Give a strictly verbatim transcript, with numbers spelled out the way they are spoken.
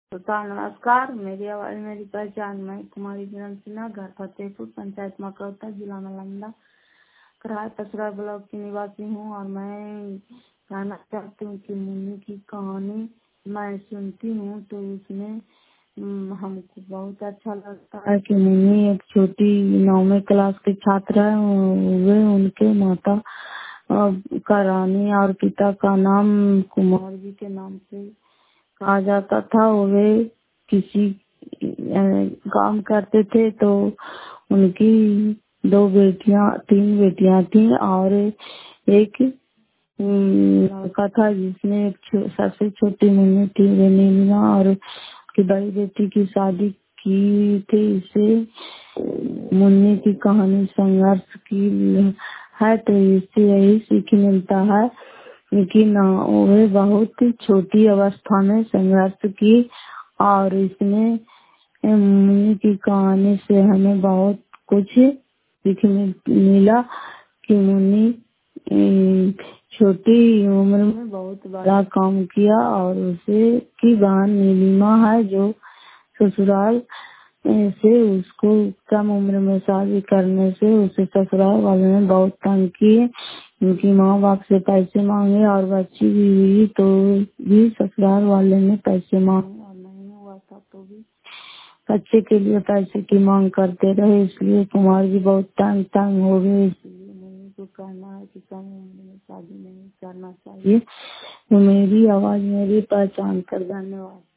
श्रोता नमस्कार। मेरी आवाज मेरी पहचान। मैं कुमारी किरण सिन्हा, घर फतेहपुर, पंचायत मकौता, जिला नालंदा, करार पसरा ब्लॉक की निवासी हूँ। और मैं कहना चाहती हूँ कि मुन्नी की कहानी मैं सुनती हूँ तो उसमें हम्म, हमको बहुत अच्छा लगता है कि मुन्नी एक छोटी नौवीं क्लास की छात्र है। वे उनके माता अ, का रानी और पिता का नाम कुमार जी के नाम से कहा जाता था। वे किसी अ, काम करते थे तो उनकी दो बेटियां तीन बेटियां थी और एक हम्म, लड़का था जिसमें एक छो- सबसे छोटी मुन्नी थी, वे नीलिमा, और उसकी बड़ी बेटी की शादी की थी। इसे मुन्नी की कहानी संघर्ष की है तो इससे यही सीख मिलता है कि ना वे बहुत छोटी अवस्था में संघर्ष की। और इसमें मुन्नी की कहानी से हमें बहुत कुछ सीखने मिला कि मुन्नी अम, छोटी उम्र में बहुत बड़ा काम किया। और उसे की बहन नीलिमा है जो ससुराल से उसको कम उम्र में शादी करने से उसे ससुराल वाले ने बहुत तंग किए। उनकी माँ बाप से पैसे मांगे और बच्ची भी हुई तो भी ससुराल वाले ने पैसे मांगे, और नहीं हुआ था तो भी बच्चे के लिए पैसे की मांग करते रहे। इसलिए कुमार जी बहुत तंग तंग हो गए। इसलिए मुन्नी को कहना है कि कम उम्र में शादी नहीं करना चाहिए। तो मेरी आवाज मेरी पहचान कर। धन्यवाद।